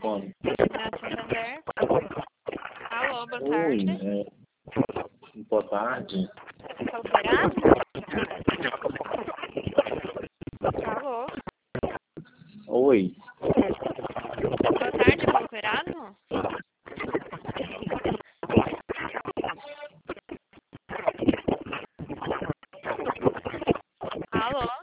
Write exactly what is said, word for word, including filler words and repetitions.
telefone. Renato Santander. Alô, boa Oi, tarde. é, boa tarde. Você tá operado? Alô? Oi, Boa tarde, tá operado? Alô?